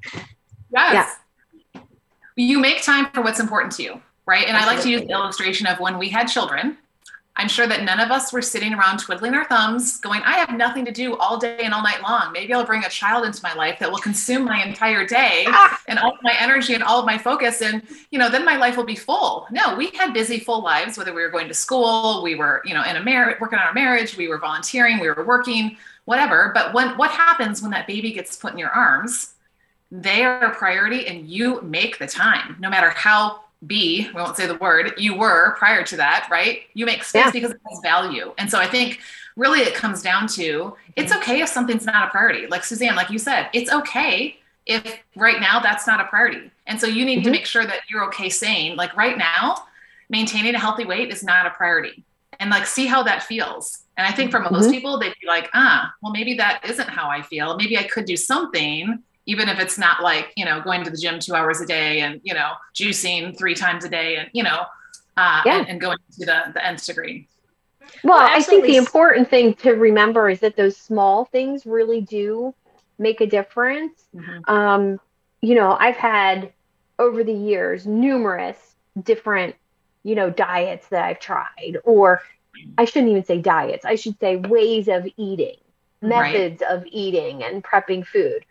Yes. Yeah. You make time for what's important to you. Right. And Absolutely. I like to use the illustration of when we had children. I'm sure that none of us were sitting around twiddling our thumbs going, I have nothing to do all day and all night long. Maybe I'll bring a child into my life that will consume my entire day and all of my energy and all of my focus. And, you know, then my life will be full. No, we had busy, full lives, whether we were going to school, we were, you know, in a marriage, working on our marriage, we were volunteering, we were working, whatever. But when, what happens when that baby gets put in your arms? They are a priority and you make the time, no matter how B, we won't say the word, you were prior to that, right? You make space yeah. because it has value. And so I think really it comes down to, it's okay if something's not a priority. Like Suzanne, like you said, it's okay if right now that's not a priority. And so you need mm-hmm. to make sure that you're okay saying, like right now, maintaining a healthy weight is not a priority. And like, see how that feels. And I think for most mm-hmm. people, they'd be like, ah, well, maybe that isn't how I feel. Maybe I could do something, even if it's not like, you know, going to the gym two hours a day and, you know, juicing three times a day and, you know, uh, yeah. and, and going to the, the nth degree. Well, well I think the important thing to remember is that those small things really do make a difference. Mm-hmm. Um, you know, I've had over the years, numerous different, you know, diets that I've tried, or I shouldn't even say diets. I should say ways of eating, methods right. of eating and prepping food.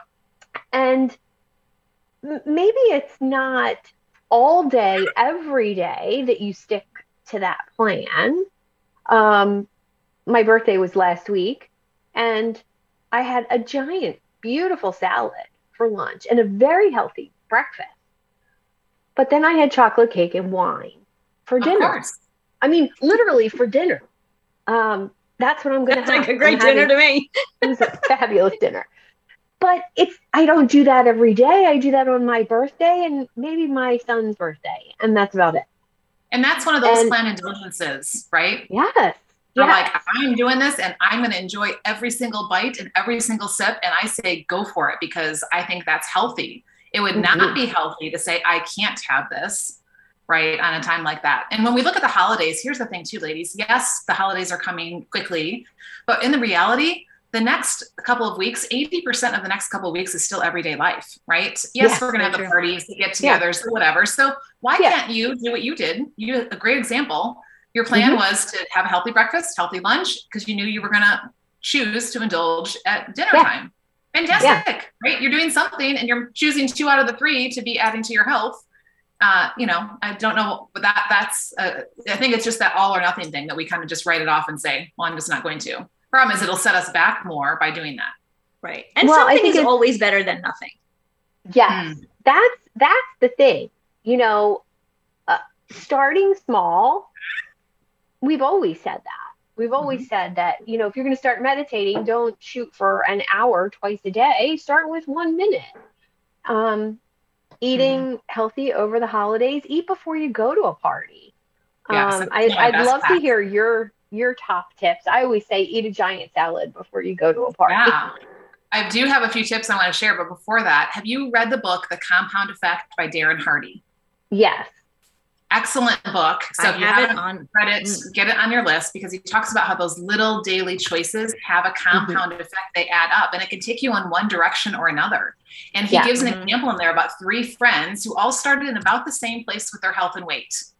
And maybe it's not all day, every day that you stick to that plan. Um, my birthday was last week, and I had a giant, beautiful salad for lunch and a very healthy breakfast. But then I had chocolate cake and wine for of dinner. Course. I mean, literally for dinner. Um, that's what I'm going to have. That's like a great dinner to me. It was a fabulous dinner. But it's, I don't do that every day. I do that on my birthday and maybe my son's birthday. And that's about it. And that's one of those and, planned indulgences, right? Yes. You're yes. like, I'm doing this and I'm going to enjoy every single bite and every single sip. And I say, go for it, because I think that's healthy. It would mm-hmm. not be healthy to say, I can't have this, right, on a time like that. And when we look at the holidays, here's the thing too, ladies. Yes, the holidays are coming quickly, but in the reality, the next couple of weeks, eighty percent of the next couple of weeks is still everyday life, right? Yes, yeah, we're going to have true. the parties, the get-togethers, yeah. whatever. So why yeah. can't you do what you did? You a great example. Your plan mm-hmm. was to have a healthy breakfast, healthy lunch, because you knew you were going to choose to indulge at dinner yeah. time. Fantastic, yeah. right? You're doing something and you're choosing two out of the three to be adding to your health. Uh, you know, I don't know, but that that's, uh, I think it's just that all or nothing thing that we kind of just write it off and say, well, I'm just not going to. Problem is it'll set us back more by doing that. Right. And well, something is always better than nothing. Yes. Mm. That's, that's the thing, you know, uh, starting small. We've always said that. We've always mm-hmm. said that, you know, if you're going to start meditating, don't shoot for an hour twice a day. Start with one minute. Um, eating mm-hmm. healthy over the holidays. Eat before you go to a party. Yes, um, I, I'd love path. to hear your your top tips. I always say eat a giant salad before you go to a party. Yeah. I do have a few tips I want to share, but before that, have you read the book, The Compound Effect by Darren Hardy? Yes. Excellent book. So I if you have haven't it on read it, get it on your list, because he talks about how those little daily choices have a compound mm-hmm. effect. They add up and it can take you in one direction or another. And he yeah. gives an mm-hmm. example in there about three friends who all started in about the same place with their health and weight.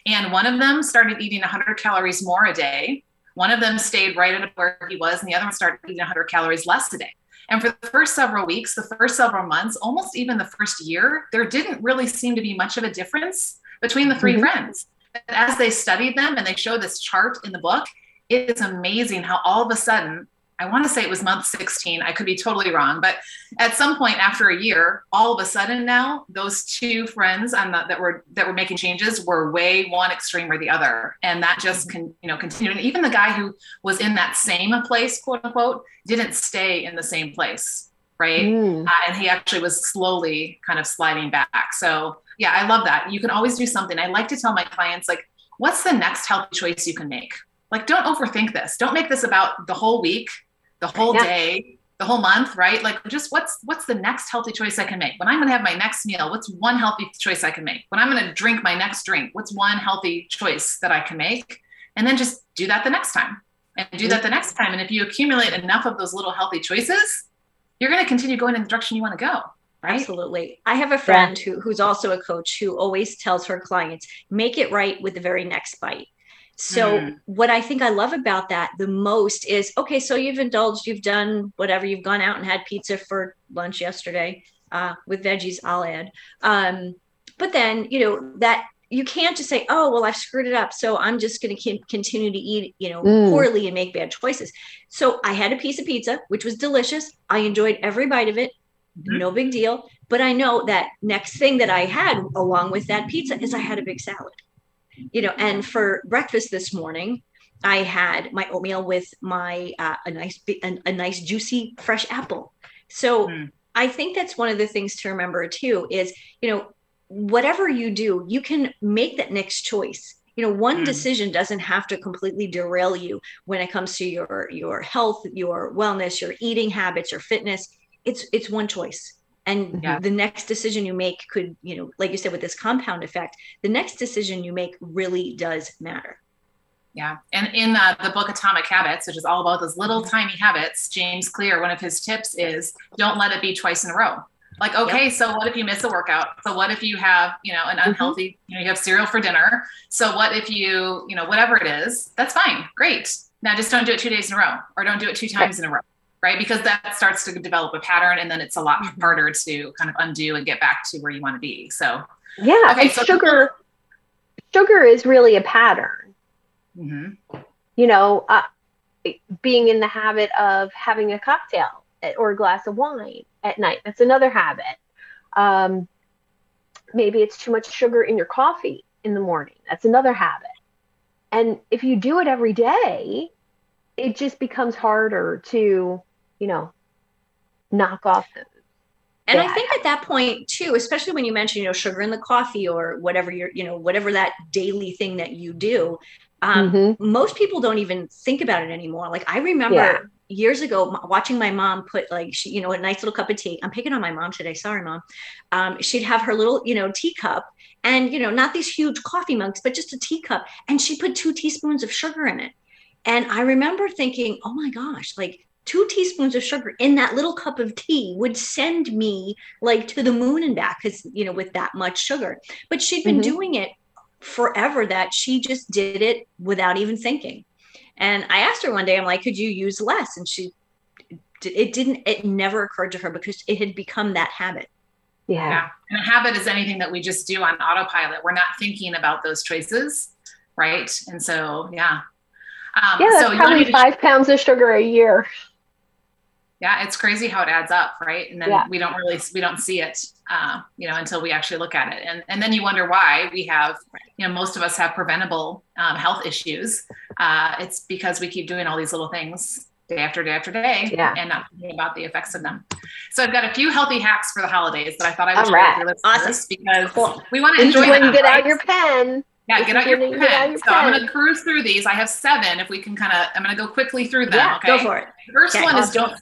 And one of them started eating one hundred calories more a day. One of them stayed right at where he was, and the other one started eating one hundred calories less a day. And for the first several weeks, the first several months, almost even the first year, there didn't really seem to be much of a difference between the three mm-hmm. friends. As they studied them, and they show this chart in the book, it is amazing how all of a sudden, I want to say it was month sixteen, I could be totally wrong, but at some point after a year, all of a sudden now, those two friends on the, that were that were making changes were way one extreme or the other, and that just can you know continued. And even the guy who was in that same place, quote unquote, didn't stay in the same place, right? Mm. Uh, and he actually was slowly kind of sliding back. So yeah, I love that. You can always do something. I like to tell my clients, like, what's the next healthy choice you can make? Like, don't overthink this. Don't make this about the whole week, the whole yeah. day, the whole month, right? Like, just what's what's the next healthy choice I can make? When I'm going to have my next meal, what's one healthy choice I can make? When I'm going to drink my next drink, what's one healthy choice that I can make? And then just do that the next time and do that the next time. And if you accumulate enough of those little healthy choices, you're going to continue going in the direction you want to go. Right? Absolutely. I have a friend yeah. who, who's also a coach who always tells her clients, make it right with the very next bite. So mm. what I think I love about that the most is, okay, so you've indulged, you've done whatever, you've gone out and had pizza for lunch yesterday uh, with veggies, I'll add. Um, but then, you know, that you can't just say, oh, well, I've screwed it up, so I'm just going to continue to eat, you know, mm. poorly and make bad choices. So I had a piece of pizza, which was delicious. I enjoyed every bite of it. Mm-hmm. No big deal. But I know that next thing that I had along with that pizza is I had a big salad. You know, and for breakfast this morning, I had my oatmeal with my uh, a nice a, a nice juicy fresh apple. So mm. I think that's one of the things to remember too is, you know, whatever you do, you can make that next choice. You know, one mm. decision doesn't have to completely derail you when it comes to your your health, your wellness, your eating habits, your fitness. It's it's one choice. And yeah. the next decision you make could, you know, like you said, with this compound effect, the next decision you make really does matter. Yeah. And in uh, the book Atomic Habits, which is all about those little tiny habits, James Clear, one of his tips is don't let it be twice in a row. Like, okay, yep. so what if you miss a workout? So what if you have, you know, an unhealthy, mm-hmm. you know, you have cereal for dinner. So what if you, you know, whatever it is, that's fine. Great. Now just don't do it two days in a row or don't do it two times right. in a row. Right? Because that starts to develop a pattern, and then it's a lot harder to kind of undo and get back to where you want to be. So, yeah, okay, so sugar, sugar is really a pattern. Mm-hmm. You know, uh, being in the habit of having a cocktail or a glass of wine at night, that's another habit. Um, maybe it's too much sugar in your coffee in the morning. That's another habit. And if you do it every day, it just becomes harder to, you know, knock off those. And I think at that point too, especially when you mention, you know, sugar in the coffee or whatever you're, you know, whatever that daily thing that you do, um, mm-hmm. most people don't even think about it anymore. Like I remember yeah. years ago watching my mom put like, she, you know, a nice little cup of tea. I'm picking on my mom today. Sorry, Mom. Um, she'd have her little, you know, teacup and, you know, not these huge coffee mugs, but just a teacup. And she put two teaspoons of sugar in it. And I remember thinking, oh my gosh, like two teaspoons of sugar in that little cup of tea would send me like to the moon and back because, you know, with that much sugar. But she'd been mm-hmm. doing it forever that she just did it without even thinking. And I asked her one day, I'm like, could you use less? And she, it didn't, it never occurred to her because it had become that habit. Yeah. yeah. And a habit is anything that we just do on autopilot. We're not thinking about those choices. Right. And so, yeah. Um, yeah, that's so probably five sh- pounds of sugar a year. Yeah, it's crazy how it adds up, right? And then yeah. we don't really, we don't see it, uh, you know, until we actually look at it. And and then you wonder why we have, you know, most of us have preventable um, health issues. Uh, it's because we keep doing all these little things day after day after day yeah. and not thinking about the effects of them. So I've got a few healthy hacks for the holidays that I thought I would all share right. with your listeners awesome. because cool. we want to enjoy them. When you get right? out your pen. Yeah, this get out your pen. Get out your so pen. I'm going to cruise through these. I have seven. If we can kind of, I'm going to go quickly through them. Yeah, okay. go for it. First okay, one awesome. is don't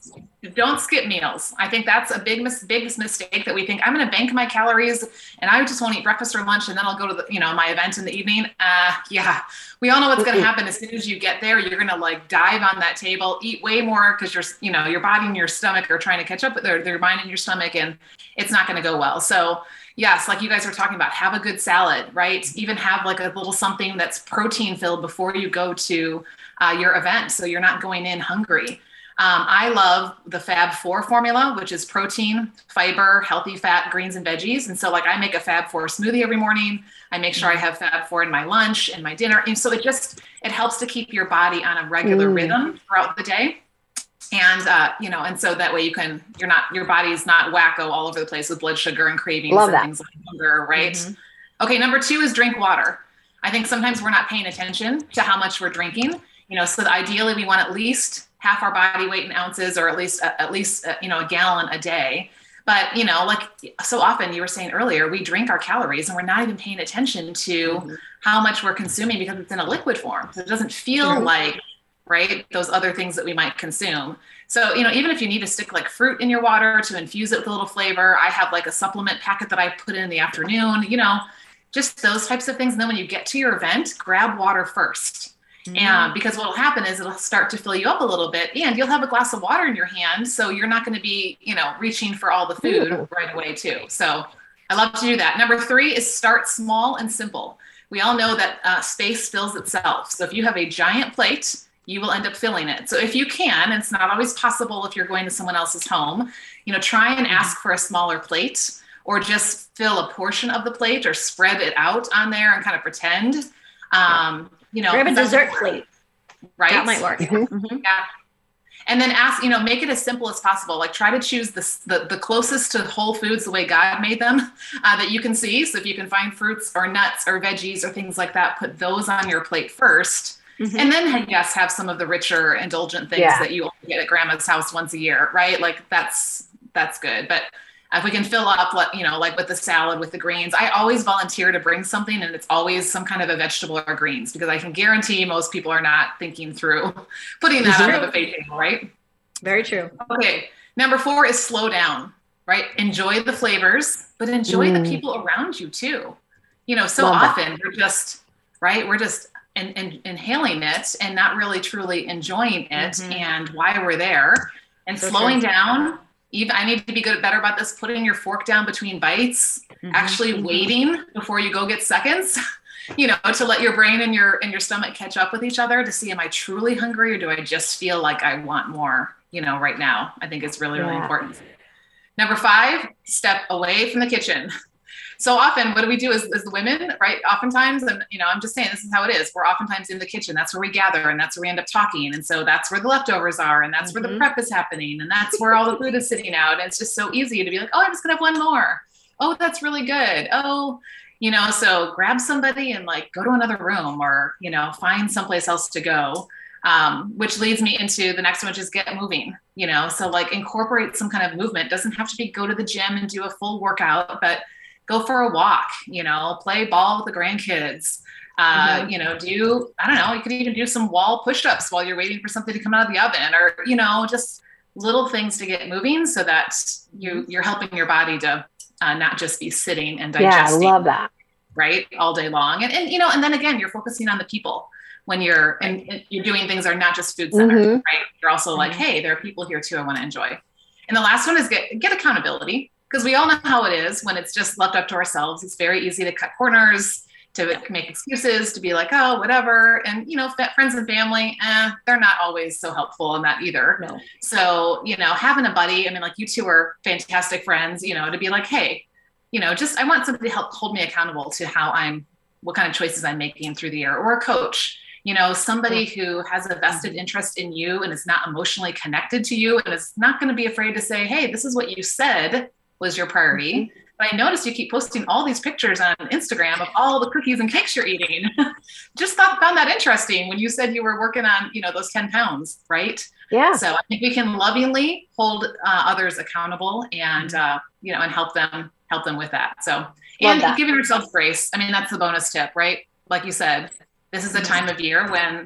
Don't skip meals. I think that's a big, mis- big mistake that we think I'm going to bank my calories and I just won't eat breakfast or lunch. And then I'll go to the, you know, my event in the evening. Uh, yeah, we all know what's going to happen. As soon as you get there, you're going to like dive on that table, eat way more because your, you know, your body and your stomach are trying to catch up with their, their mind and your stomach, and it's not going to go well. So yes, like you guys were talking about, have a good salad, right? Even have like a little something that's protein filled before you go to uh, your event, so you're not going in hungry. Um, I love the Fab Four formula, which is protein, fiber, healthy fat, greens, and veggies. And so like I make a Fab Four smoothie every morning. I make sure I have Fab Four in my lunch and my dinner. And so it just, it helps to keep your body on a regular mm. rhythm throughout the day. And, uh, you know, and so that way you can, you're not, your body's not wacko all over the place with blood sugar and cravings love and that. things like hunger, right? Mm-hmm. Okay. Number two is drink water. I think sometimes we're not paying attention to how much we're drinking, you know, so ideally we want at least half our body weight in ounces, or at least, uh, at least, uh, you know, a gallon a day. But, you know, like so often you were saying earlier, we drink our calories and we're not even paying attention to mm-hmm. how much we're consuming because it's in a liquid form. So it doesn't feel mm-hmm. like, right, those other things that we might consume. So, you know, even if you need to stick like fruit in your water to infuse it with a little flavor, I have like a supplement packet that I put in the afternoon, you know, just those types of things. And then when you get to your event, grab water first. Mm-hmm. And because what will happen is it'll start to fill you up a little bit, and you'll have a glass of water in your hand. So you're not going to be, you know, reaching for all the food Ooh. right away too. So I love to do that. Number three is start small and simple. We all know that uh, space fills itself. So if you have a giant plate, you will end up filling it. So if you can, and it's not always possible if you're going to someone else's home, you know, try and ask for a smaller plate, or just fill a portion of the plate or spread it out on there and kind of pretend. Um, you know, grab a dessert plate, right? That might work. Mm-hmm. Yeah. And then ask, you know, make it as simple as possible. Like try to choose the, the, the closest to whole foods the way God made them uh, that you can see. So if you can find fruits or nuts or veggies or things like that, put those on your plate first. Mm-hmm. And then, yes, have some of the richer, indulgent things yeah. that you only get at grandma's house once a year, right? Like that's, that's good. But if we can fill up, you know, like with the salad, with the greens, I always volunteer to bring something, and it's always some kind of a vegetable or greens, because I can guarantee most people are not thinking through putting that on the buffet table, right? Very true. Okay. Number four is slow down, right? Enjoy the flavors, but enjoy mm. the people around you too. You know, so Love often that. we're just, right? We're just in, in, inhaling it and not really truly enjoying it mm-hmm. and why we're there, and so slowing true. down. Even I need to be good, better about this, putting your fork down between bites, mm-hmm. actually mm-hmm. waiting before you go get seconds, you know, to let your brain and your, and your stomach catch up with each other to see, am I truly hungry, or do I just feel like I want more, you know, right now? I think it's really, really yeah. important. Number five, step away from the kitchen. So often what do we do as, as the women, right? Oftentimes, and you know, I'm just saying, this is how it is. We're oftentimes in the kitchen. That's where we gather, and that's where we end up talking. And so that's where the leftovers are, and that's mm-hmm. where the prep is happening, and that's where all the food is sitting out. And it's just so easy to be like, oh, I'm just gonna have one more. Oh, that's really good. Oh, you know, so grab somebody and like go to another room, or, you know, find someplace else to go. Um, which leads me into the next one, which is get moving, you know, so like incorporate some kind of movement. It doesn't have to be go to the gym and do a full workout, but go for a walk, you know, play ball with the grandkids, uh, mm-hmm. you know, do, I don't know, you could even do some wall push-ups while you're waiting for something to come out of the oven, or, you know, just little things to get moving so that you, you're helping your body to uh, not just be sitting and digesting. Yeah, I love that. Right. All day long. And, and, you know, and then again, you're focusing on the people when you're, and, and you're doing things that are not just food centered, mm-hmm. right? You're also mm-hmm. like, hey, there are people here too I want to enjoy. And the last one is get, get accountability. Because we all know how it is when it's just left up to ourselves. It's very easy to cut corners, to make excuses, to be like, oh, whatever. And, you know, friends and family, eh, they're not always so helpful in that either. No. So, you know, having a buddy, I mean, like you two are fantastic friends, you know, to be like, hey, you know, just, I want somebody to help hold me accountable to how I'm, what kind of choices I'm making through the year, or a coach, you know, somebody who has a vested interest in you and is not emotionally connected to you and is not going to be afraid to say, hey, this is what you said was your priority. Mm-hmm. But I noticed you keep posting all these pictures on Instagram of all the cookies and cakes you're eating. Just thought, found that interesting when you said you were working on, you know, those ten pounds, right? Yeah. So I think we can lovingly hold uh, others accountable and, uh, you know, and help them, help them with that. So, and that. Giving ourselves grace. I mean, that's the bonus tip, right? Like you said, this is a time of year when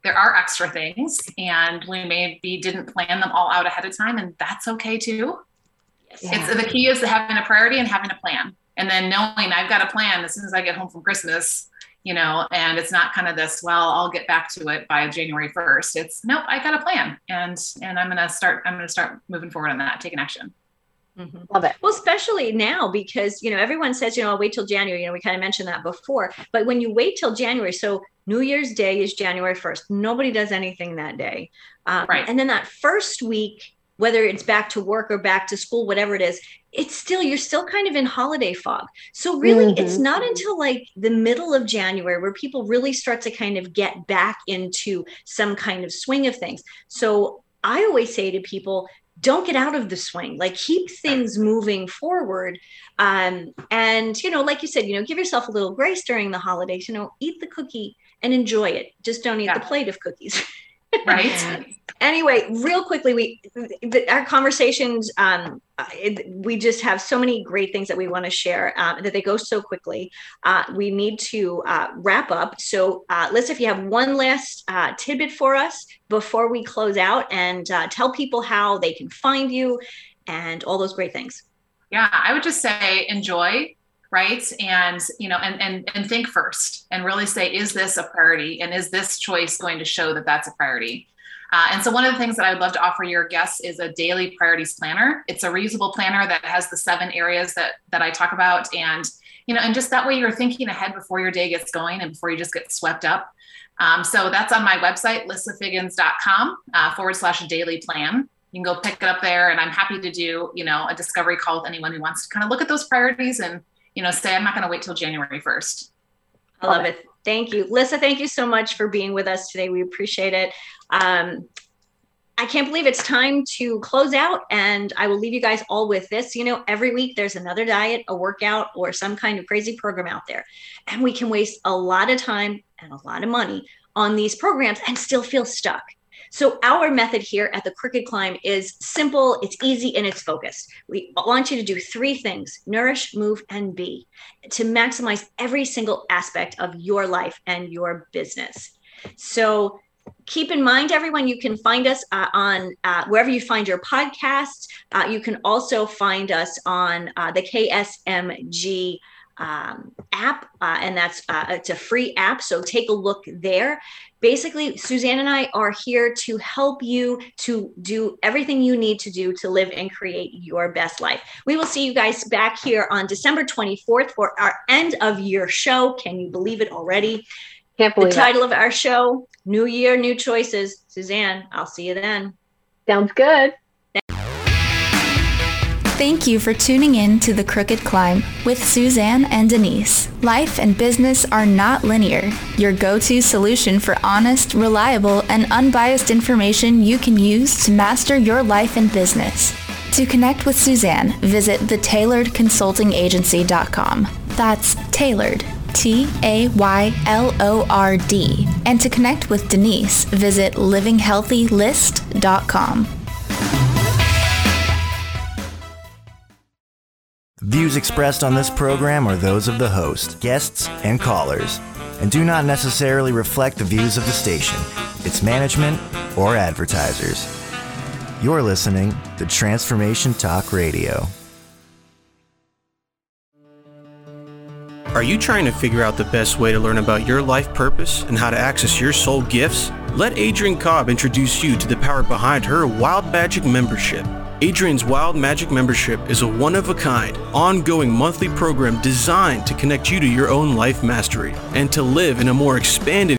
there are extra things, and we maybe didn't plan them all out ahead of time, and that's okay too. Yes. It's the key is having a priority and having a plan, and then knowing I've got a plan as soon as I get home from Christmas, you know, and it's not kind of this, well, I'll get back to it by January first. It's nope, I got a plan, and and I'm gonna start. I'm gonna start moving forward on that, taking action. Mm-hmm. Love it. Well, especially now, because, you know, everyone says, you know, I'll wait till January. You know, we kind of mentioned that before, but when you wait till January, so New Year's Day is January first. Nobody does anything that day. Um, right. And then that first week, whether it's back to work or back to school, whatever it is, it's still, you're still kind of in holiday fog. So really, mm-hmm. it's not until like the middle of January where people really start to kind of get back into some kind of swing of things. So I always say to people, don't get out of the swing, like keep things moving forward. Um, and, you know, like you said, you know, give yourself a little grace during the holidays, you know, eat the cookie and enjoy it. Just don't eat yeah. the plate of cookies. Right. Anyway, real quickly, we the, our conversations, um, it, we just have so many great things that we want to share um, that they go so quickly. Uh, we need to uh, wrap up. So, uh, Liz, if you have one last uh, tidbit for us before we close out, and uh, tell people how they can find you and all those great things. Yeah, I would just say enjoy. Right. And, you know, and, and, and think first and really say, is this a priority? And is this choice going to show that that's a priority? Uh, and so one of the things that I would love to offer your guests is a daily priorities planner. It's a reusable planner that has the seven areas that, that I talk about. And, you know, and just that way you're thinking ahead before your day gets going and before you just get swept up. Um, so that's on my website, lissa figgins dot com uh, forward slash daily plan. You can go pick it up there, and I'm happy to do, you know, a discovery call with anyone who wants to kind of look at those priorities and, you know, say, I'm not going to wait till January first. I love it. Thank you. Lissa, thank you so much for being with us today. We appreciate it. Um, I can't believe it's time to close out, and I will leave you guys all with this. You know, every week there's another diet, a workout, or some kind of crazy program out there. And we can waste a lot of time and a lot of money on these programs and still feel stuck. So our method here at the Crooked Climb is simple, it's easy, and it's focused. We want you to do three things: nourish, move, and be, to maximize every single aspect of your life and your business. So keep in mind, everyone, you can find us uh, on uh, wherever you find your podcasts. Uh, you can also find us on uh, the K S M G um, app, uh, and that's uh, it's a free app. So take a look there. Basically, Suzanne and I are here to help you to do everything you need to do to live and create your best life. We will see you guys back here on December twenty-fourth for our end of year show. Can you believe it already? Can't believe the title that. of our show, New Year, New Choices. Suzanne, I'll see you then. Sounds good. Thank you for tuning in to The Crooked Climb with Suzanne and Denise. Life and business are not linear. Your go-to solution for honest, reliable, and unbiased information you can use to master your life and business. To connect with Suzanne, visit the tailored consulting agency dot com. That's Tailored, T A Y L O R D. And to connect with Denise, visit living healthy list dot com. Views expressed on this program are those of the host, guests, and callers, and do not necessarily reflect the views of the station, its management, or advertisers. You're listening to Transformation Talk Radio. Are you trying to figure out the best way to learn about your life purpose and how to access your soul gifts? Let Adrienne Cobb introduce you to the power behind her Wild Magic membership. Adrienne's Wild Magic membership is a one-of-a-kind, ongoing monthly program designed to connect you to your own life mastery and to live in a more expanded